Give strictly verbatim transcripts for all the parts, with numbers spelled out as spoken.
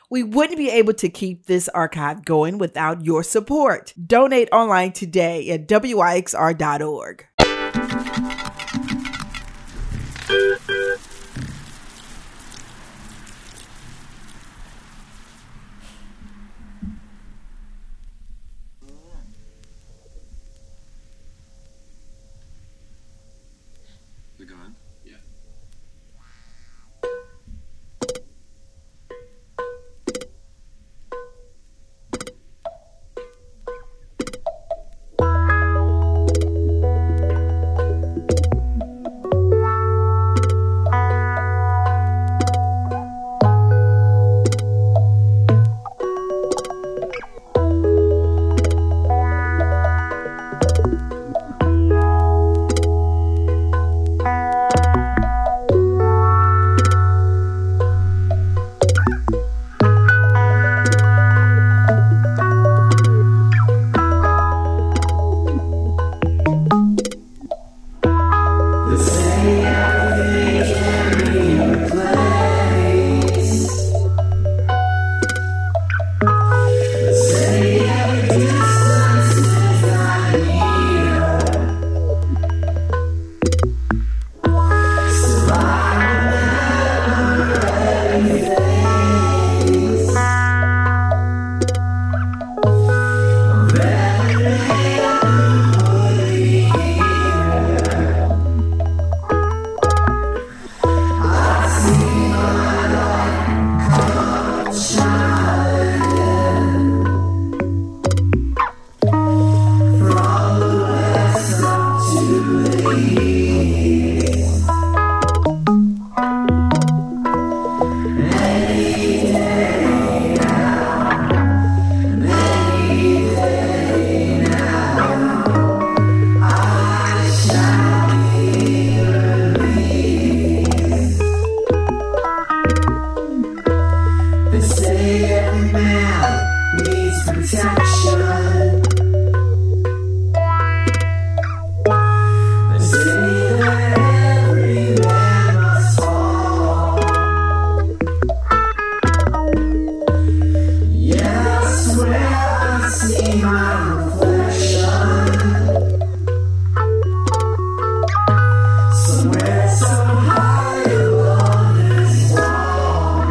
We wouldn't be able to keep this archive going without your support. Donate online today at W I X R dot org. The gun? Yeah.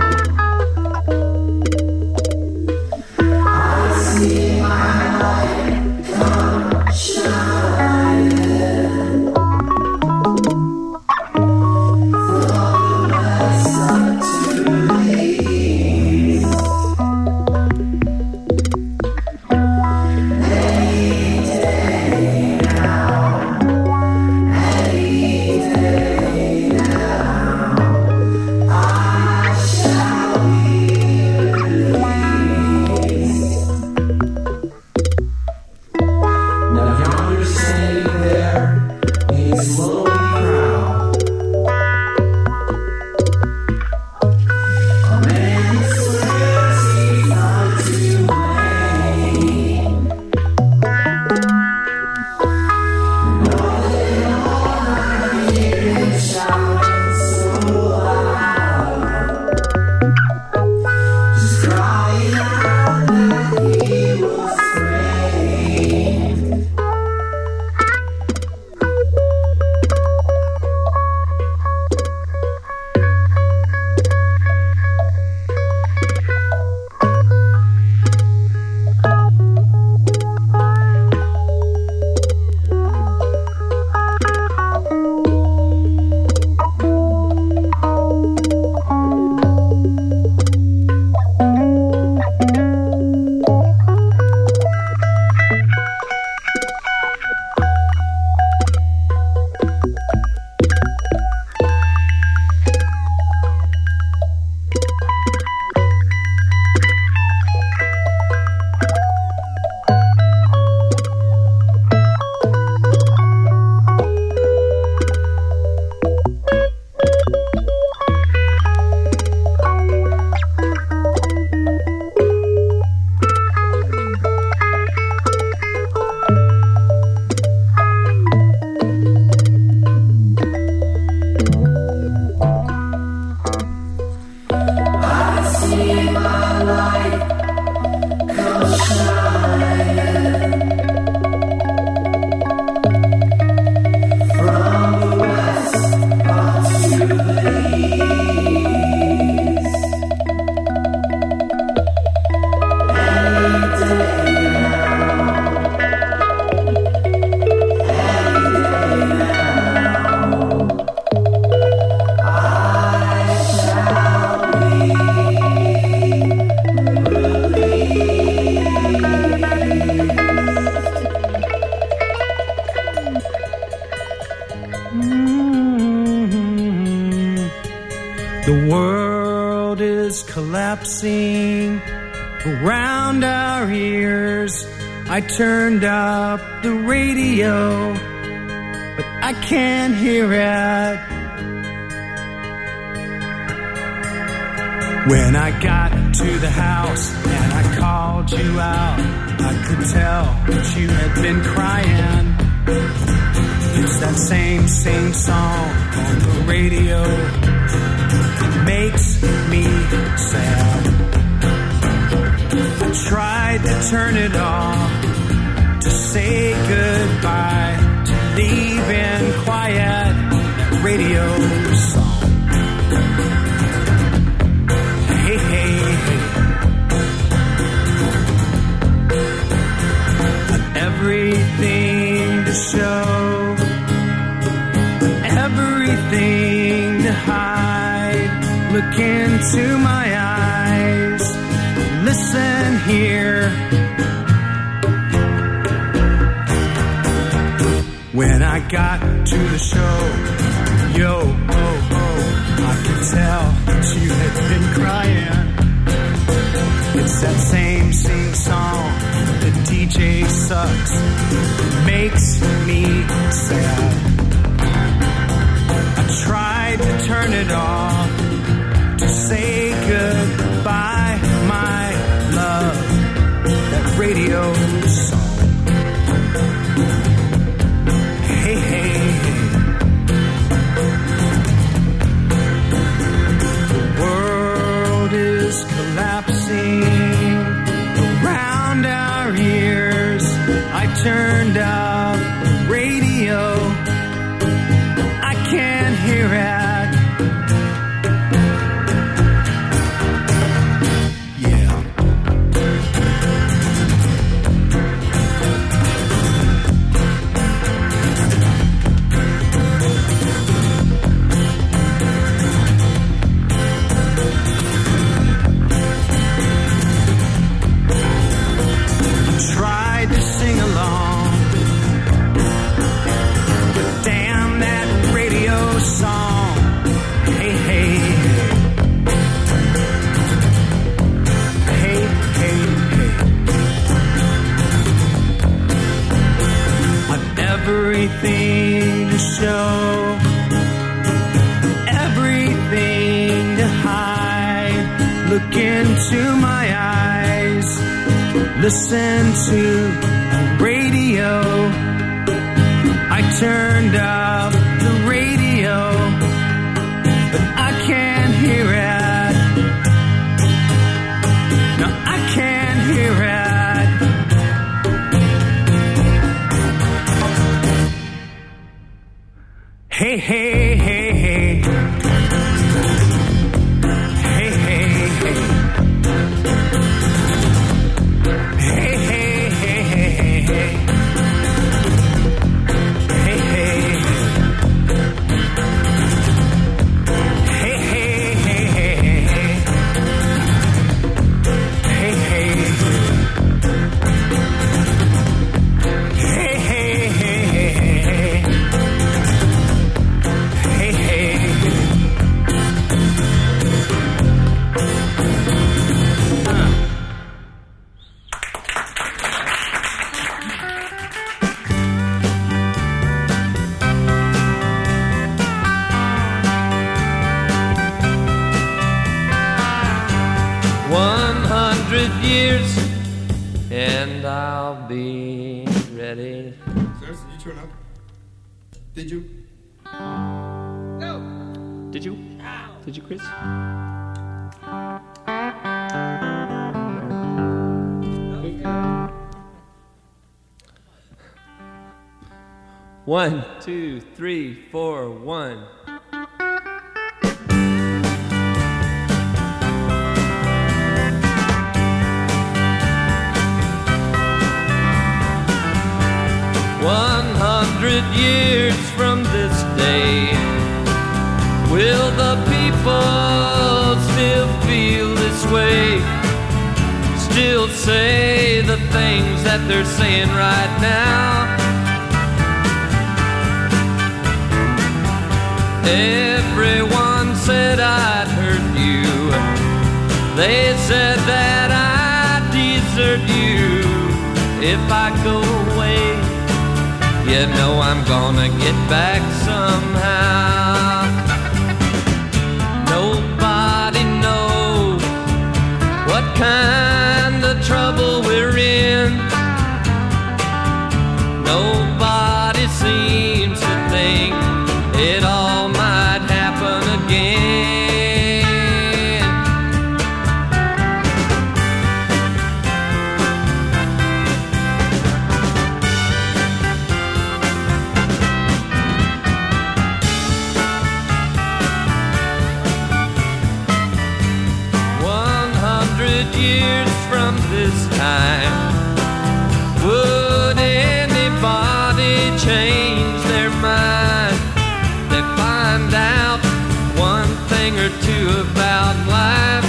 See my life. collapsing around our ears. I turned up the radio, but I can't hear it. When I got to the house and I called you out, I could tell that you had been crying. It's that same, same song on the radio. It makes me sad. I tried to turn it off, to say goodbye, to leave in quiet that radio song. Hey, hey, hey. I've everything to show, everything to hide. Look into my eyes, listen here. When I got to the show, yo, oh, oh, I could tell that you had been crying. It's that same, same song, the D J sucks, makes me sad. I tried to turn it off, to say goodbye, my love, that radio song. Hey, hey, hey. The world is collapsing around our ears. I turned up the radio, I can't hear it. Everything to show, everything to hide. Look into my eyes, listen to the radio. I turned up the radio, but I can't hear it. No, I can't hear it. Hey, hey, hey, hey. Hey, hey, hey. Hey, hey, hey, hey, hey. Hey, hey. Hey, hey, hey, hey, hey. Hey, hey. Hey, hey, hey, hey, hey. Years and I'll be ready. Sir, did you turn up? Did you? No. Did you? Did you, Chris? One, two, three, four, one. One hundred years from this day, will the people still feel this way? Still say the things that they're saying right now? Everyone said I'd hurt you, They said that I desert you if I go away. You know I'm gonna get back somehow. Nobody knows what kind of trouble we're in. Nobody seems to think it all might happen again. One hundred years from this time, would anybody change their mind? They find out one thing or two about life.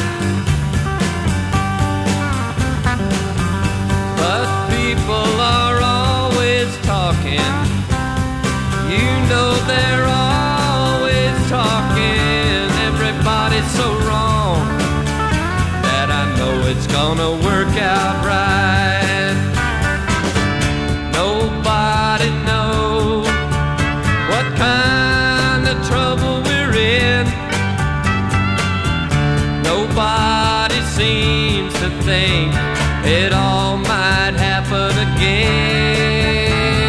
But people are always talking. You know they're always talking. Everybody's so wrong that I know it's gonna work out right. Nobody knows what kind of trouble we're in. Nobody seems to think it all might happen again.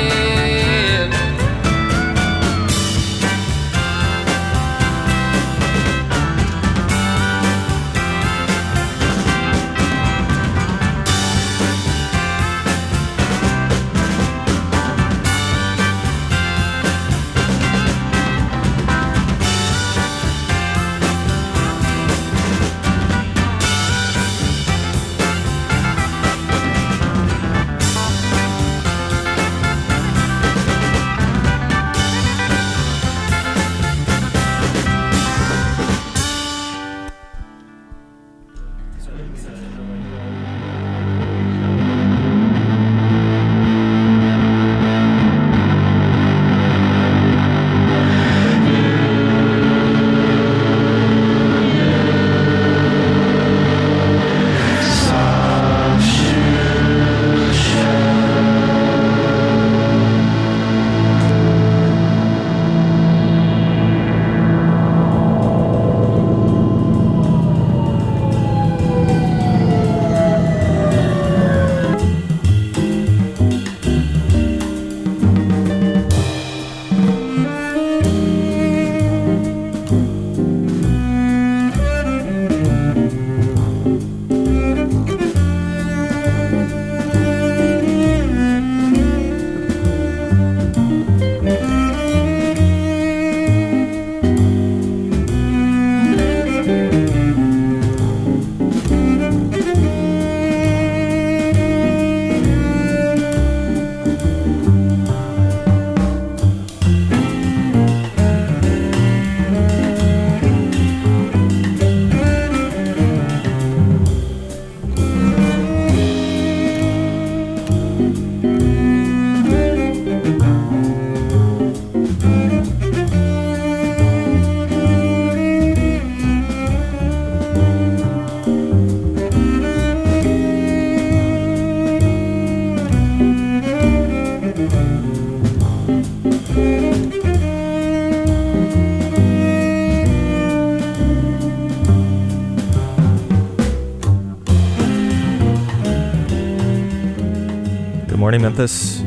Morning, Memphis.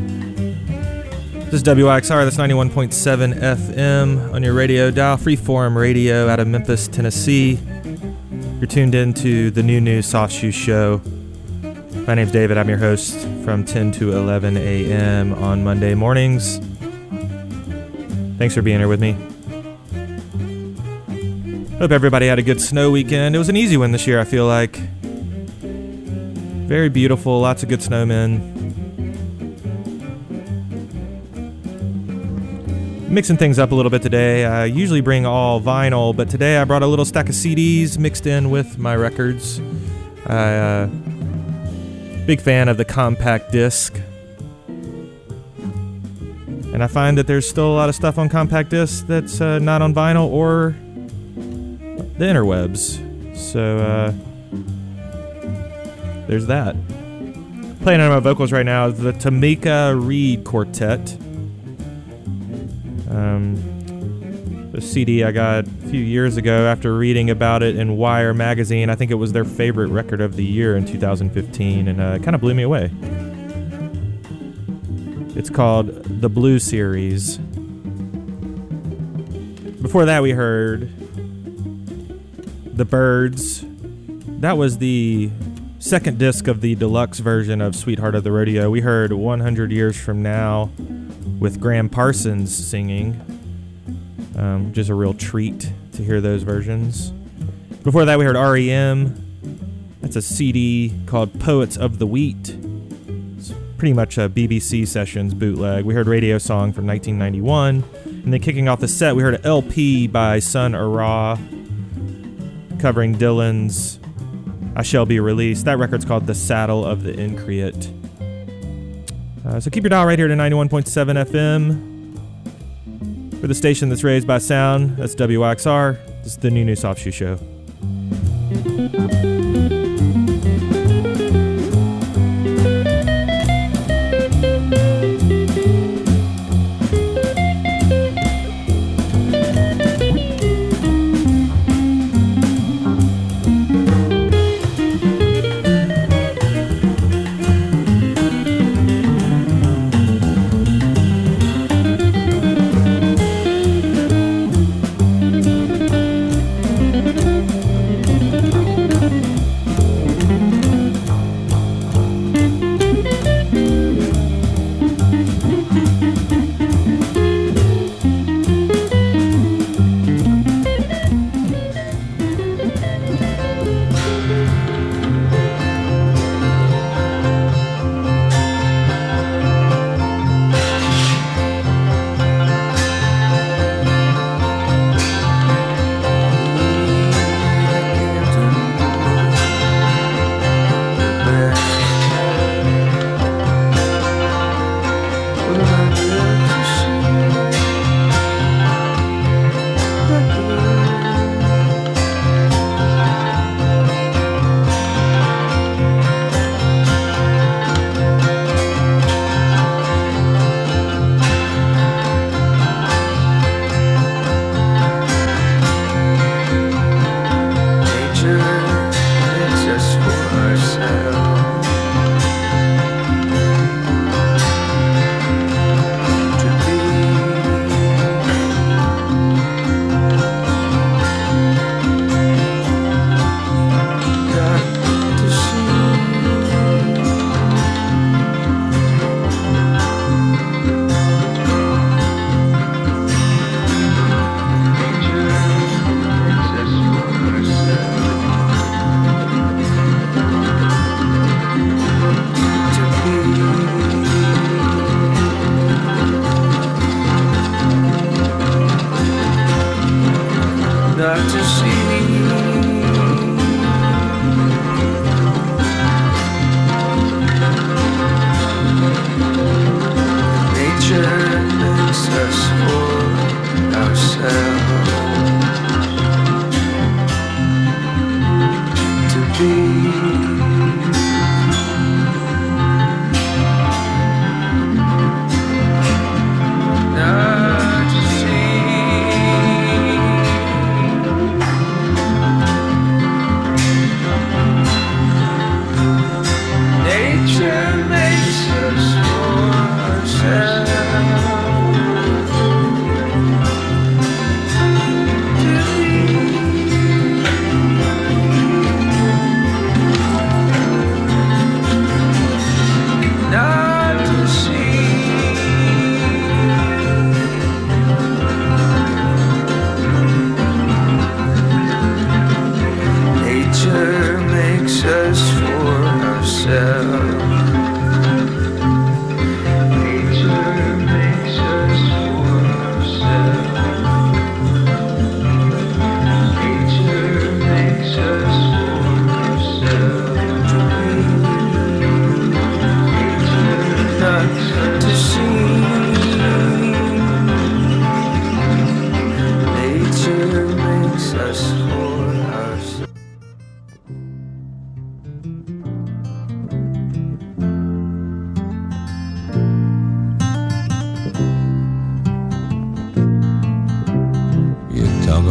This is W I X R, that's ninety-one point seven F M on your radio dial, Freeform Radio out of Memphis, Tennessee. You're tuned in to the New News Soft Shoe Show. My name's David, I'm your host from ten to eleven a.m. on Monday mornings. Thanks for being here with me. Hope everybody had a good snow weekend. It was an easy one this year, I feel like. Very beautiful, lots of good snowmen. Mixing things up a little bit today. I usually bring all vinyl, but today I brought a little stack of C Ds mixed in with my records. I, uh, big fan of the compact disc. And I find that there's still a lot of stuff on compact disc that's uh, not on vinyl or the interwebs. So, uh, there's that. Playing on my vocals right now is the Tamika Reed Quartet. Um, the C D I got a few years ago after reading about it in Wire magazine. I think it was their favorite record of the year in two thousand fifteen, and uh, it kind of blew me away. It's called The Blue Series. Before that, we heard The Byrds. That was the second disc of the deluxe version of Sweetheart of the Rodeo. We heard one hundred Years From Now with Graham Parsons singing, um, which is a real treat to hear those versions. Before that, we heard R E M. That's a C D called Poets of the Wheat. It's pretty much a B B C Sessions bootleg. We heard Radio Song from nineteen ninety-one. And then kicking off the set, we heard an L P by Sun Ra covering Dylan's I Shall Be Released. That record's called The Saddle of the Increate. Uh, so keep your dial right here to ninety-one point seven F M. For the station that's raised by sound, that's W Y X R. This is the New New Soft Shoe Show.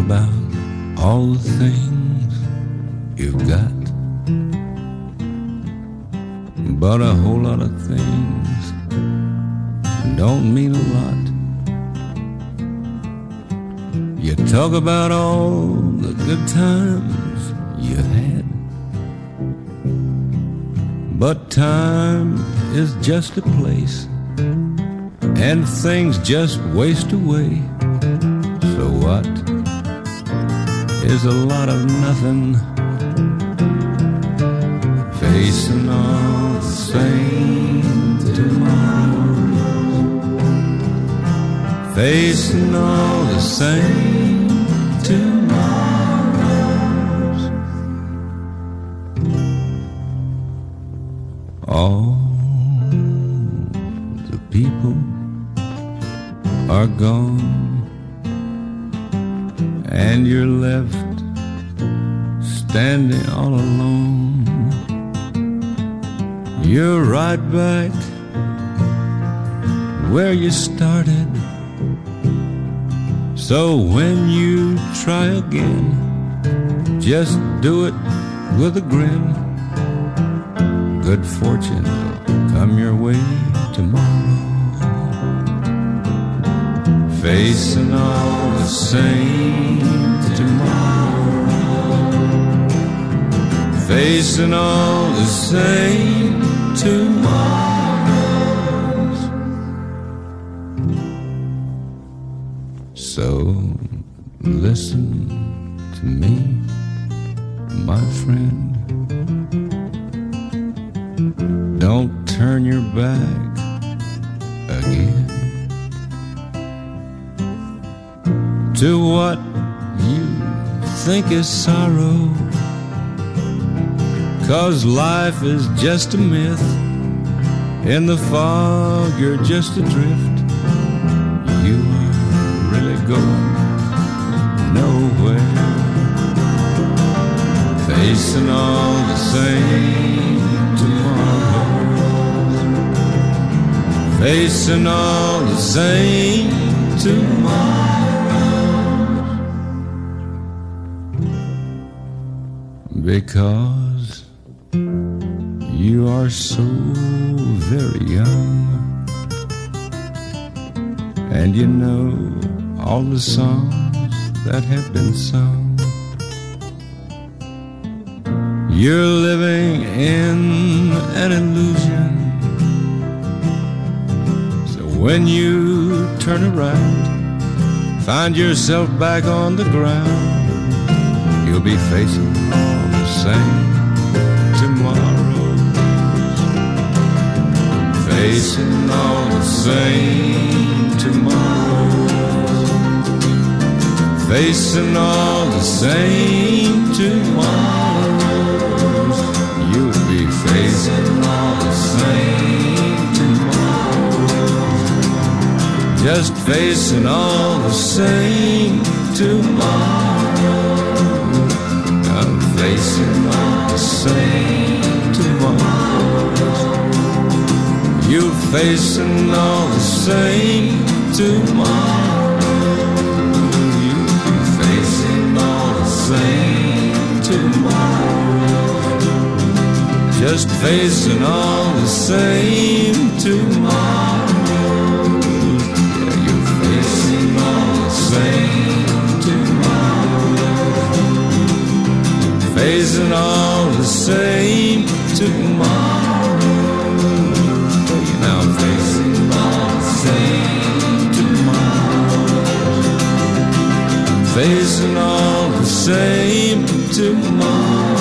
about all the things you've got, but a whole lot of things don't mean a lot. You talk about all the good times you had, but time is just a place, and things just waste away. So what is a lot of nothing, facing all the same tomorrows, facing all the same tomorrows. All the people are gone, and you're left standing all alone. You're right back where you started, so when you try again, just do it with a grin. Good fortune will come your way tomorrow, facing all the same tomorrow, facing all the same tomorrows. So listen to me, my friend. Don't turn your back again to what you think is sorrow, 'cause life is just a myth. In the fog you're just adrift. You are really going nowhere, facing all the same tomorrows, facing all the same tomorrows. Because you are so very young, and you know all the songs that have been sung. You're living in an illusion, so when you turn around, find yourself back on the ground, you'll be facing all the same tomorrows, facing all the same tomorrows, facing all the same tomorrows. You'll be facing all the same tomorrows, just facing all the same tomorrows. I'm facing all the same tomorrows. You're facing all the same tomorrows. You'll be facing all the same tomorrows, just facing all the same tomorrows. Yeah, you're facing all the same tomorrows, facing all the same tomorrows. Now facing all the same tomorrows, facing all the same tomorrows.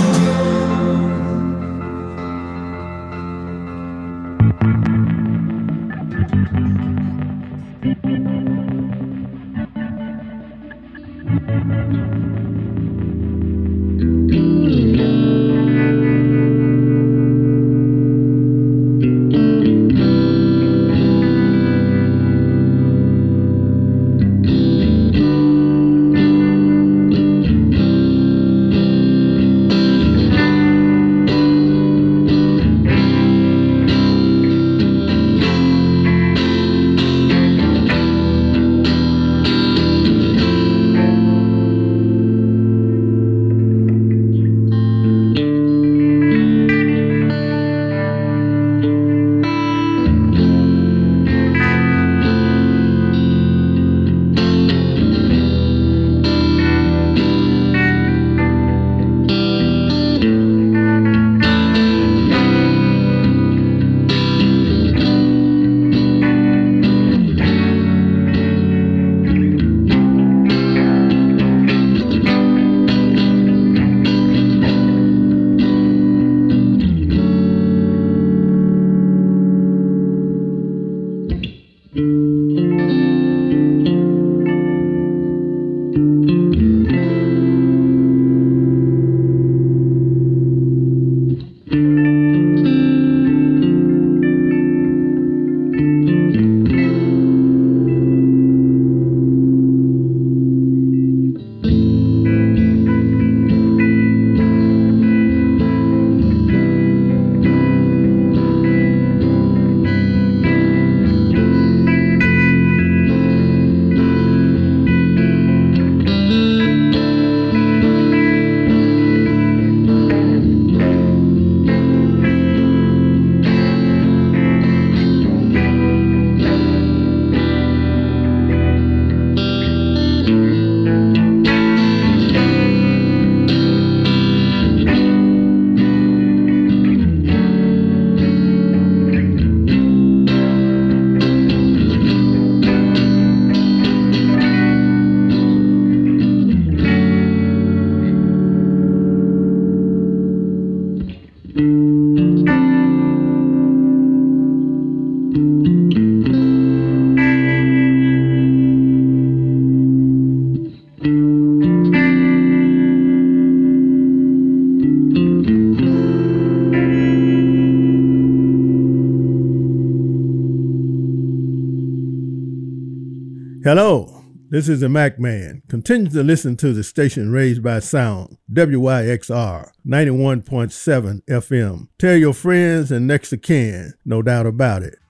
Hello, this is the Mac Man. Continue to listen to the station raised by sound, W Y X R ninety-one point seven F M. Tell your friends and next of kin, no doubt about it.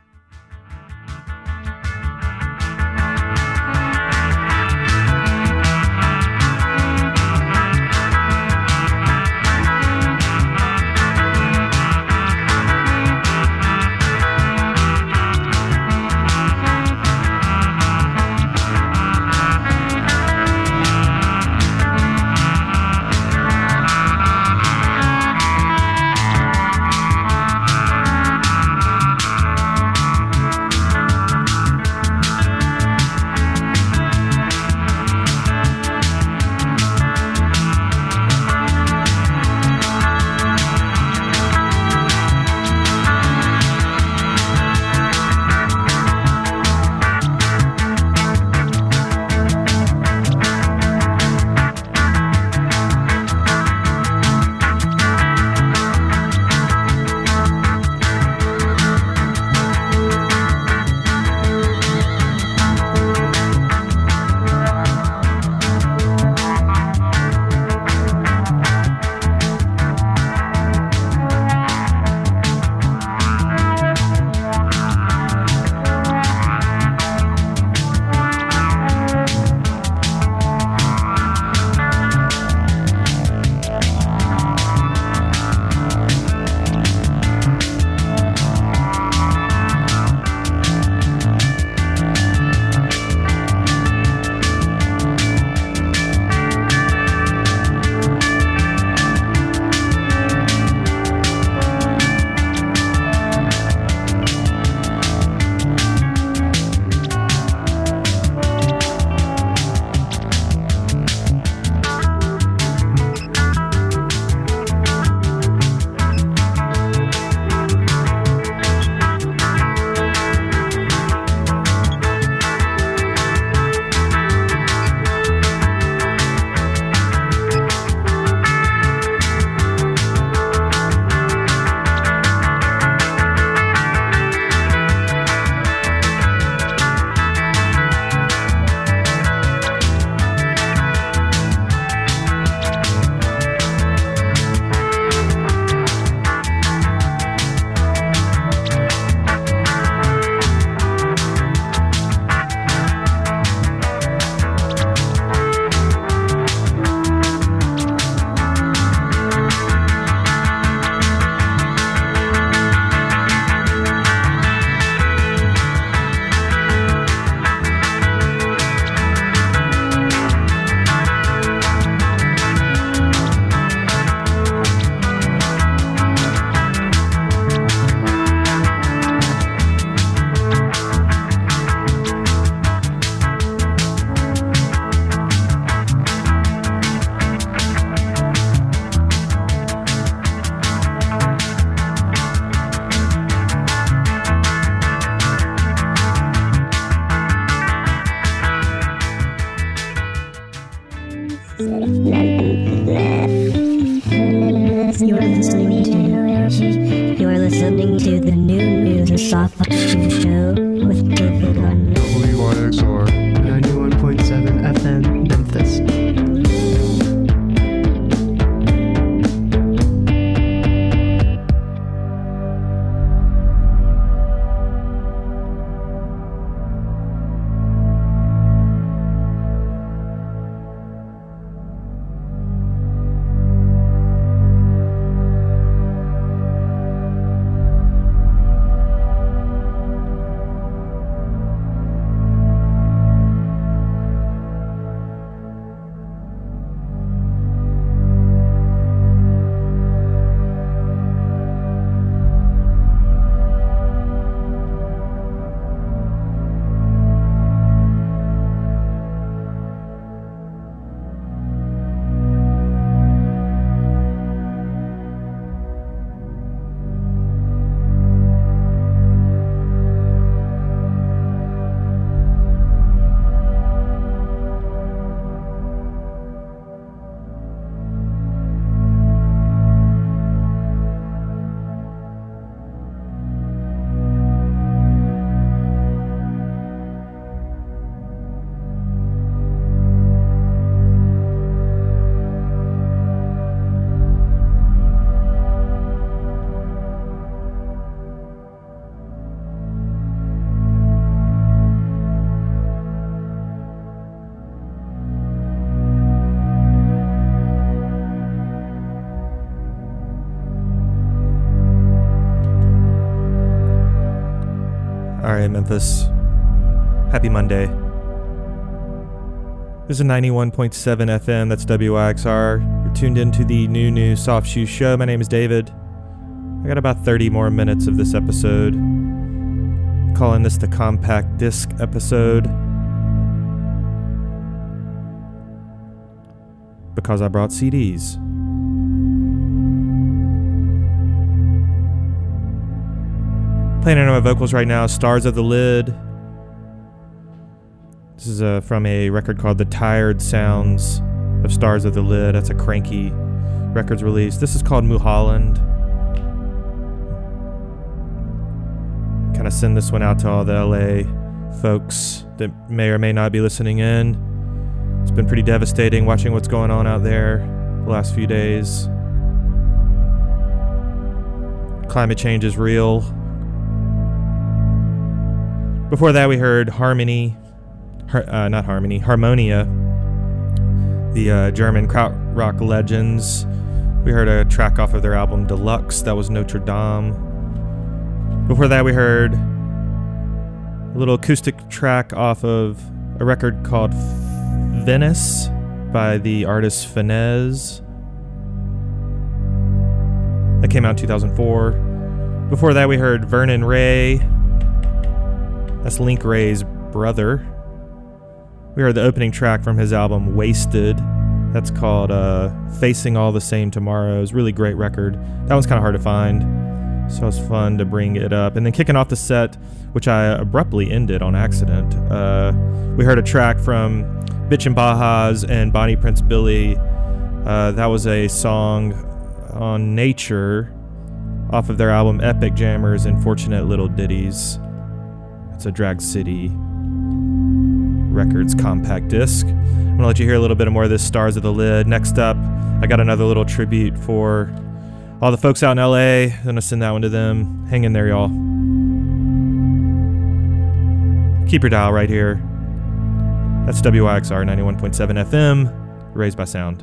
You're listening to You're listening to the new news soft show with David on W Y X R ninety-one point seven F M Memphis. right, Memphis. Happy Monday. This is ninety-one point seven F M, that's W I X R. You're tuned into the New New Soft Shoe Show. My name is David. I got about thirty more minutes of this episode. I'm calling this the compact disc episode, because I brought C Ds. Playing under my vocals right now, Stars of the Lid. This is uh, from a record called The Tired Sounds of Stars of the Lid. That's a Cranky Records release. This is called Mulholland. Kind of send this one out to all the L A folks that may or may not be listening in. It's been pretty devastating watching what's going on out there the last few days. Climate change is real. Before that, we heard Harmony, Har- uh, not Harmony, Harmonia, the uh, German krautrock legends. We heard a track off of their album Deluxe, that was Notre Dame. Before that, we heard a little acoustic track off of a record called Venice by the artist Finesse. That came out in two thousand four. Before that, we heard Vernon Ray. That's Link Ray's brother. We heard the opening track from his album Wasted. That's called uh, Facing All the Same Tomorrows. Really great record. That one's kind of hard to find, so it's fun to bring it up. And then kicking off the set, which I abruptly ended on accident, uh, we heard a track from Bitchin' Bajas and Bonnie Prince Billy. Uh, that was a song on Nature off of their album Epic Jammers and Fortunate Little Ditties. It's a Drag City Records compact disc. I'm going to let you hear a little bit more of this Stars of the Lid. Next up, I got another little tribute for all the folks out in L A. I'm going to send that one to them. Hang in there, y'all. Keep your dial right here. That's W I X R ninety-one point seven F M, Raised by Sound.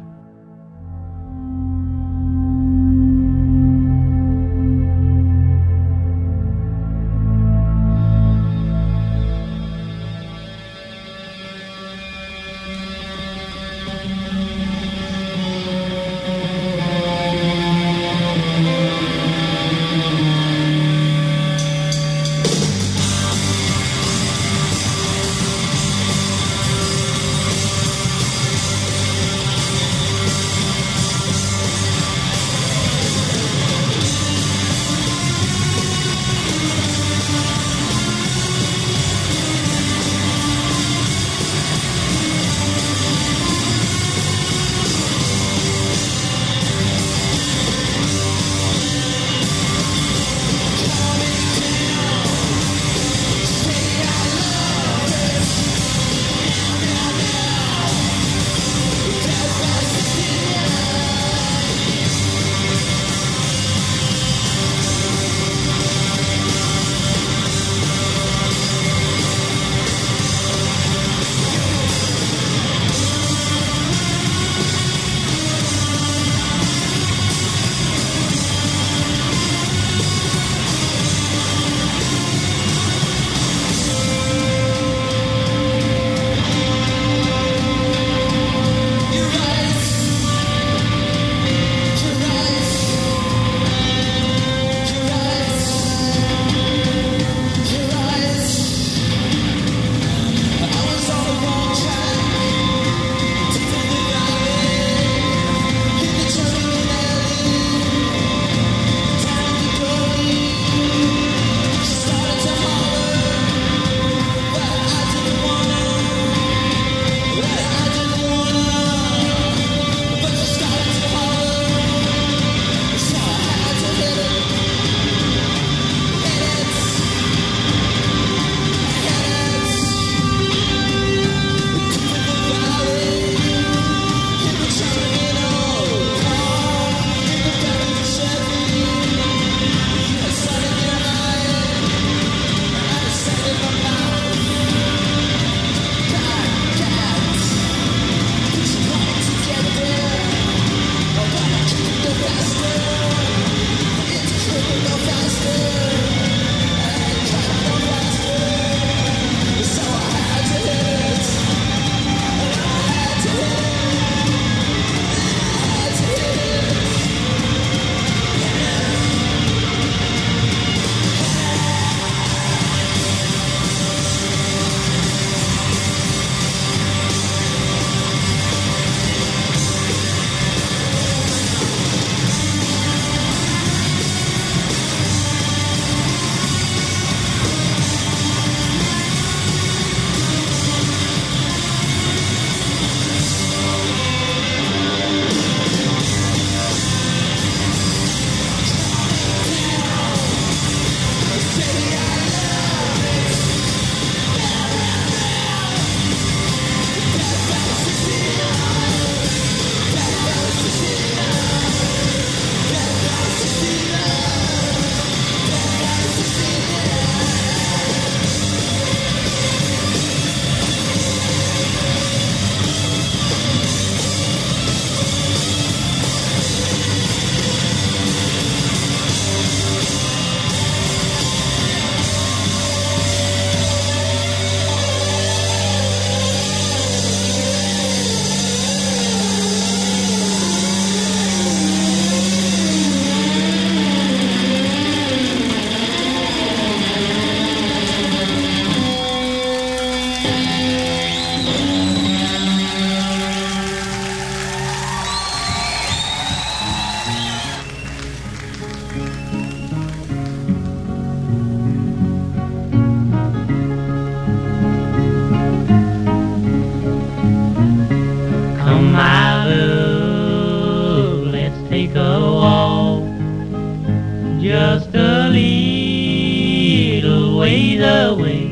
just a little ways away.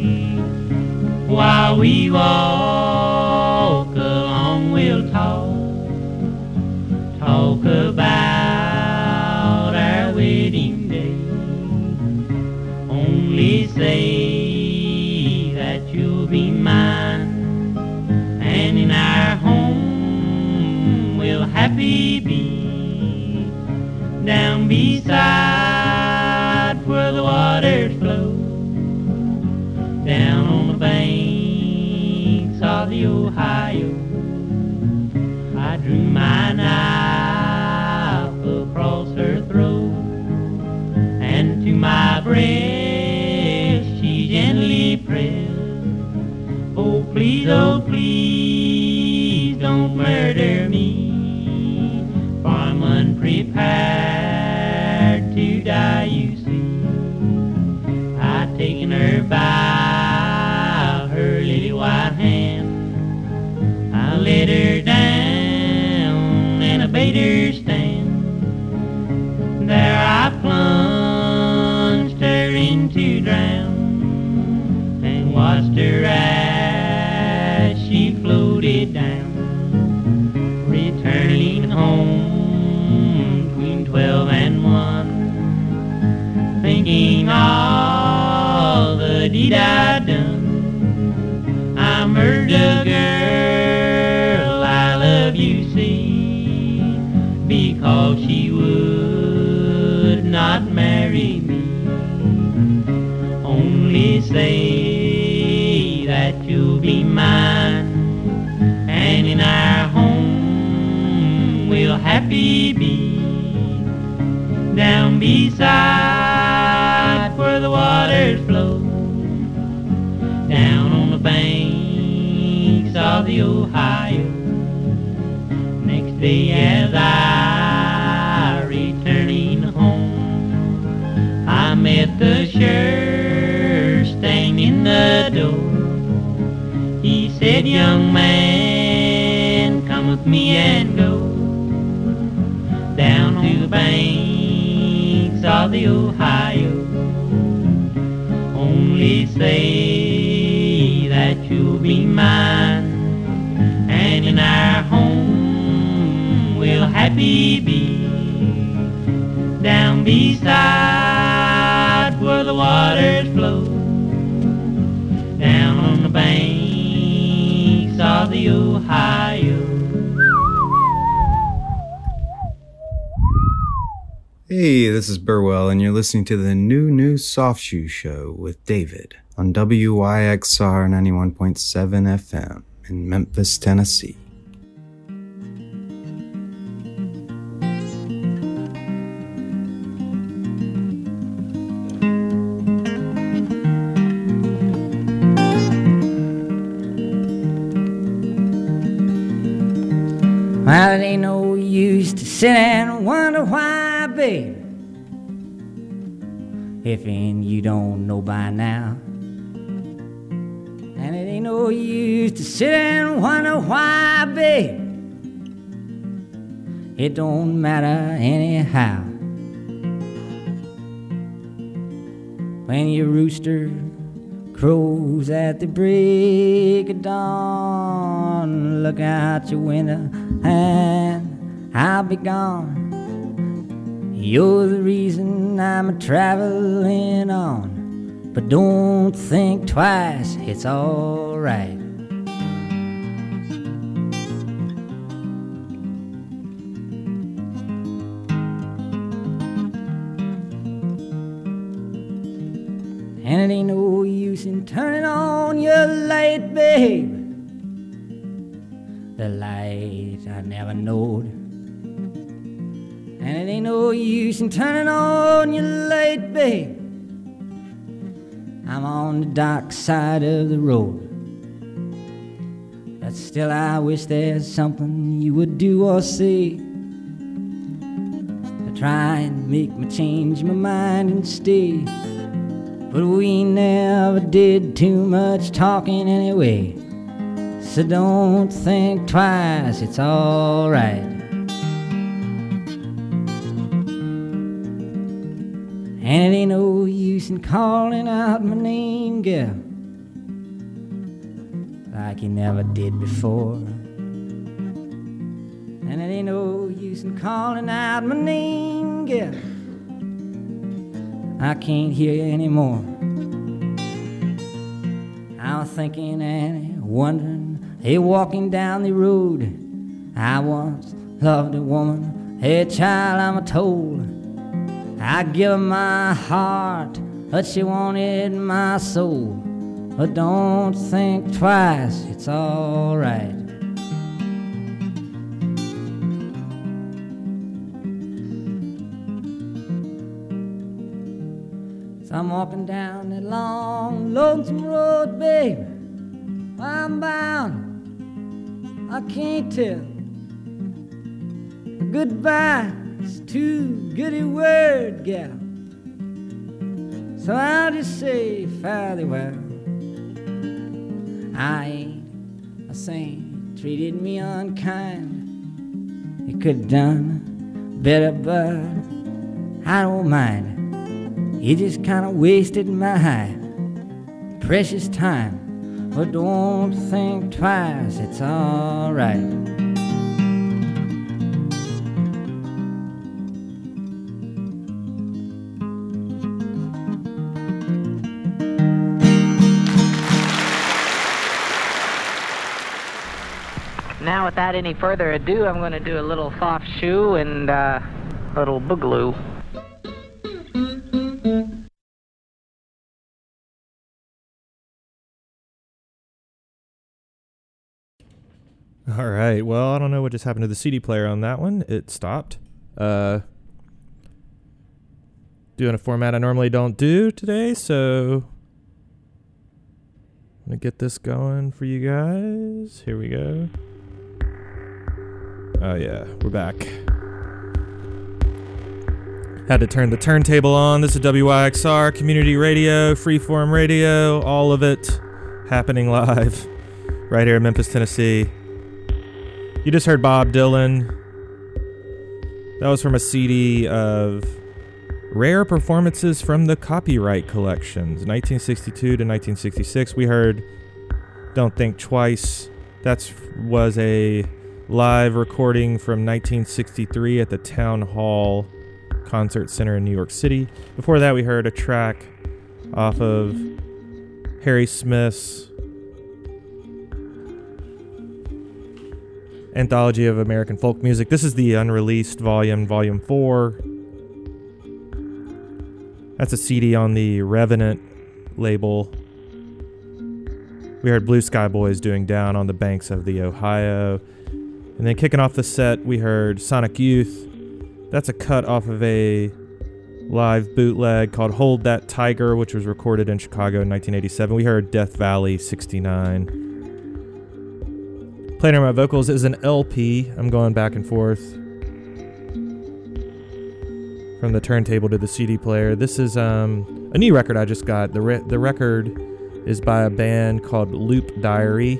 While we walk along, we'll talk, talk about our wedding day. Only say that you'll be mine, and in our home we'll happy be. Down beside where the waters flow, down on the banks of the Ohio, I drew my knife across her throat, and to my breast she gently pressed. Oh please, oh please, don't murder me, for I'm unprepared to die, you see. I've taken her by her lily white hand, I let her down and I bade her stand. There I plunged her into drown, and watched her as she floated down, returning home between twelve and one, thinking all the deed I'd done. I murdered a girl I love, you see, because she would not marry me. Only say that you'll be mine, and in our home we'll happy be. Down beside where the waters flow, down on the banks of the Ohio. Next day as I returning home, I met the sheriff standing in the door. He said, young man, come with me and go down to the banks of the Ohio. Only say that you'll be mine, and in our home we'll happy be. Down beside where the waters flow, down on the banks of the Ohio. Hey, this is Burwell, and you're listening to the New New Soft Shoe Show with David on W Y X R ninety-one point seven F M in Memphis, Tennessee. Well, it ain't no use to sit and wonder why, babe, if and you don't know by now. And it ain't no use to sit and wonder why, babe, it don't matter anyhow. When your rooster crows at the break of dawn, look out your window and I'll be gone. You're the reason I'm a traveling on, but don't think twice, it's all right. And it ain't no use in turning on your light, babe, the light I never knowed. And it ain't no use in turning on your light, babe, I'm on the dark side of the road. But still I wish there's something you would do or say to try and make me change my mind and stay. But we never did too much talking anyway, so don't think twice, it's all right. And it ain't no use in calling out my name, girl, like you never did before. And it ain't no use in calling out my name, girl, I can't hear you anymore. I'm thinking and wondering, hey, walking down the road, I once loved a woman, hey, child, I'm told I give her my heart, but she wanted my soul. But don't think twice, it's all right. So I'm walking down that long, lonesome road, babe. I'm bound, I can't tell. Goodbye is too good a word, gal. So I'll just say fare thee well. I ain't a saint, treated me unkind. You could have done better, but I don't mind. You just kind of wasted my precious time. But don't think twice, it's all right. Now, without any further ado, I'm going to do a little soft shoe and uh, a little boogaloo. All right. Well, I don't know what just happened to the C D player on that one. It stopped. Uh, doing a format I normally don't do today, so I'm going to get this going for you guys. Here we go. Oh, yeah. We're back. Had to turn the turntable on. This is W Y X R, community radio, freeform radio, all of it happening live right here in Memphis, Tennessee. You just heard Bob Dylan. That was from a C D of rare performances from the Copyright Collections, nineteen sixty-two to nineteen sixty-six. We heard Don't Think Twice. That was a live recording from nineteen sixty-three at the Town Hall Concert Center in New York City. Before that, we heard a track off of Harry Smith's Anthology of American Folk Music. This is the unreleased volume, volume four. That's a C D on the Revenant label. We heard Blue Sky Boys doing Down on the Banks of the Ohio. And then kicking off the set, we heard Sonic Youth. That's a cut off of a live bootleg called Hold That Tiger, which was recorded in Chicago in nineteen eighty-seven. We heard Death Valley sixty-nine. Playing on my vocals is an L P. I'm going back and forth from the turntable to the C D player. This is um, a new record I just got. The re- the record is by a band called Loop Diary.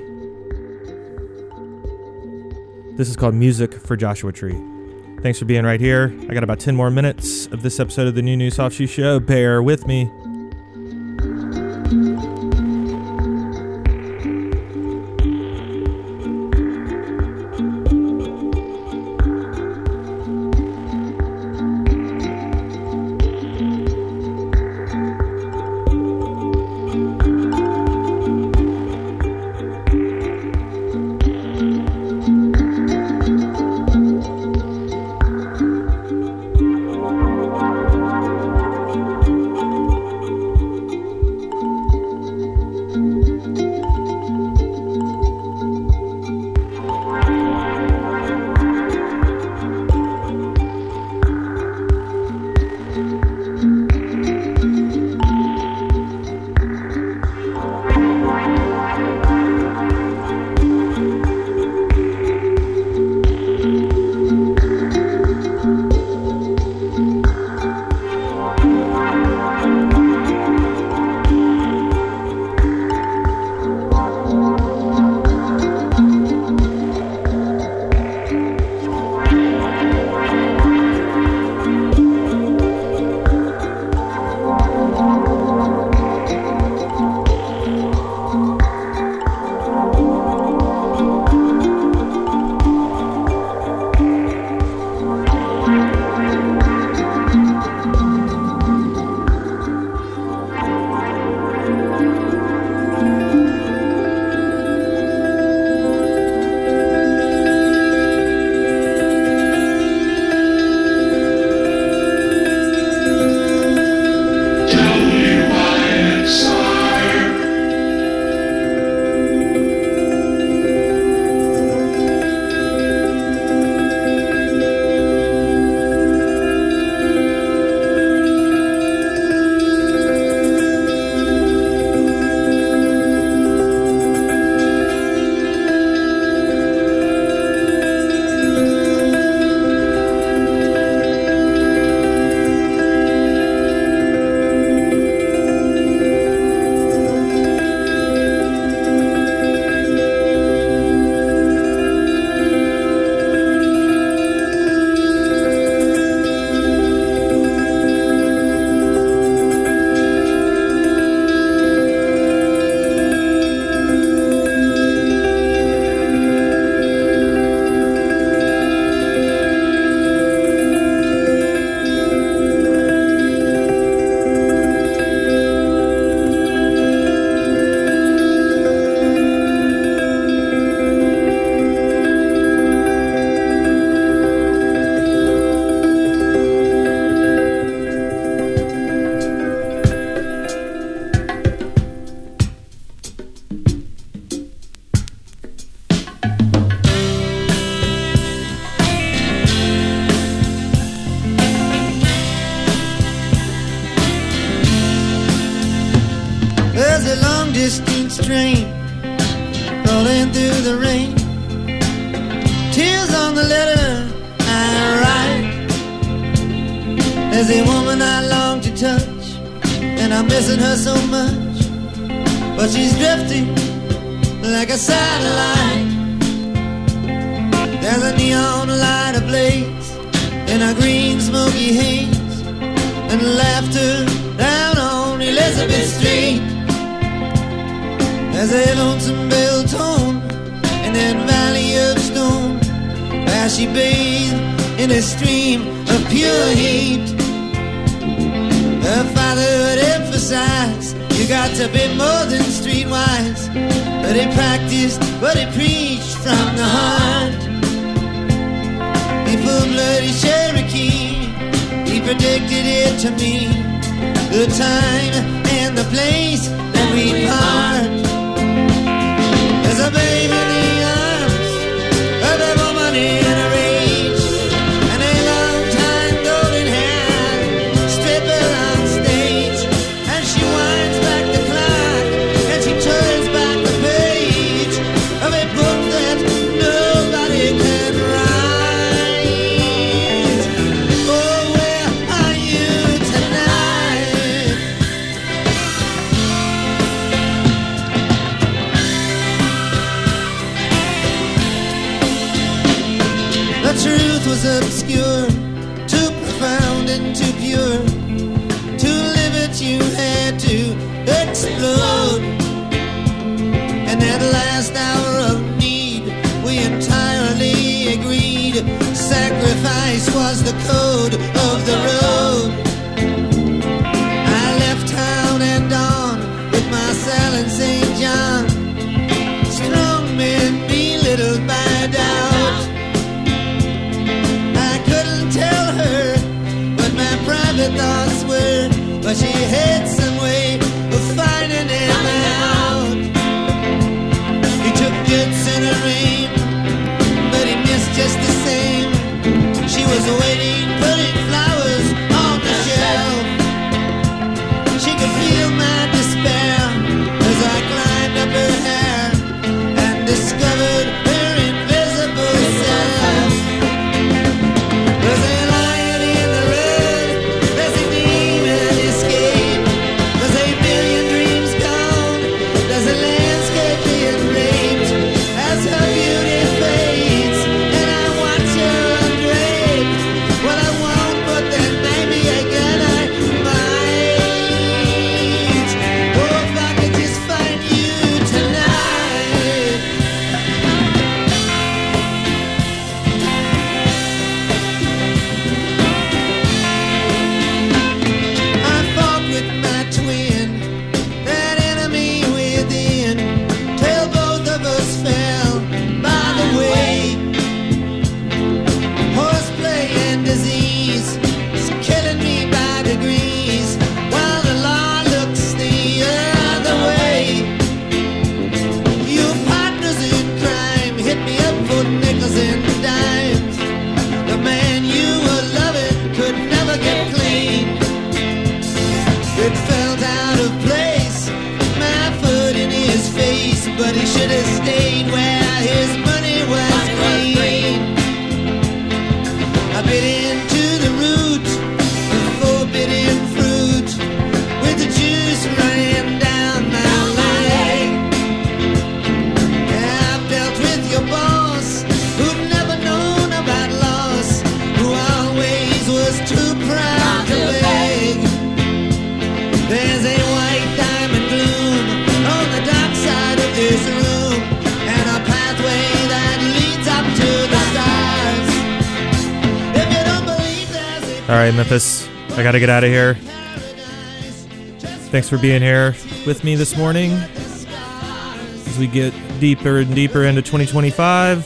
This is called Music for Joshua Tree. Thanks for being right here. I got about ten more minutes of this episode of the New New Soft Shoe Show. Bear with me. was a long distance train rolling through the rain. Tears on the letter I write. There's a woman I long to touch, and I'm missing her so much. But she's drifting like a satellite. There's a neon light ablaze in a green smoky haze, and laughter down on Elizabeth Street. There's a lonesome bell tone in that valley of stone, where she bathed in a stream of pure heat. Her father would emphasize, you got to be more than streetwise, but he practiced what he preached from the heart. He full-blooded Cherokee, he predicted it to me, the time and the place that we part. There's a baby in the arms of a woman in a rage, and a long-time golden hair stripper on stage, and she winds back the clock, and she turns back the page of a book that nobody can write. Oh, where are you tonight? The truth was obscure, too profound and too pure. To live it you had to explode. And at the last hour of need, we entirely agreed. Sacrifice was the code of the road. I left town and on with Marcel and Saint John. Strong men belittled by doubt. I couldn't tell her what my private thoughts were, but she had some way of finding them out. He took bits in a rain, but he missed just the same. She was waiting, putting flowers on the shelf. She could feel my despair as I climbed up her hair and discovered her invisible self. There's a lion in the road, there's a demon escape, there's a million dreams gone, there's a landscape being raped as her beauty fades, and I watch her undraped. Well, I won't, but then maybe again I might. Oh, if I could just find you tonight. I fought with my twin, that enemy within, till both of us fell by the way. Horseplay and disease is killing me by degrees, while the law looks the other way. You partners in crime hit me up for nickels and dimes. The man you were loving could never get clean. It felt out of place, my foot in his face, but he should have stayed where his money was green. I bit into the root, the forbidden fruit, with the juice running down my leg. I've dealt with your boss, who'd never known about loss, who always was too proud to beg. There's a white diamond gloom on the dark side of this room, and a pathway that leads up to the stars. If you don't believe there's a All right, Memphis, I got to get out of here. Thanks for being here with me this morning as we get deeper and deeper into twenty twenty-five.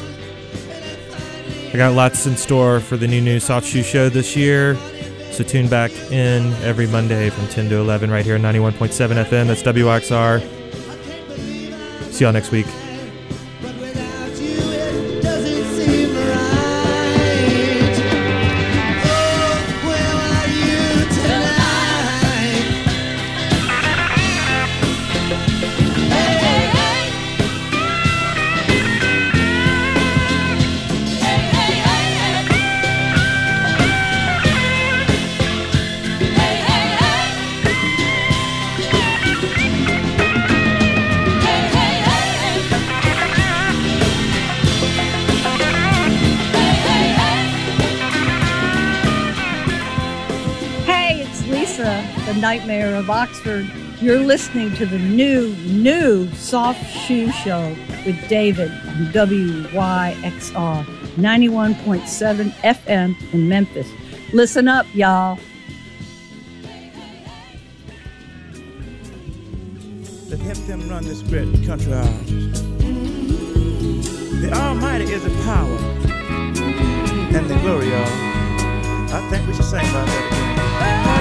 I got lots in store for the new new Soft Shoe Show this year, so tune back in every Monday from ten to eleven right here at ninety-one point seven F M. That's W X R. See y'all next week. doesn't seem right. Oh, where are you tonight? Nightmare of Oxford. You're listening to the new, new Soft Shoe Show with David on W Y X R ninety-one point seven F M in Memphis. Listen up, y'all. Let help them run this great country ours. The Almighty is the power and the glory of. I think we should sing about that again.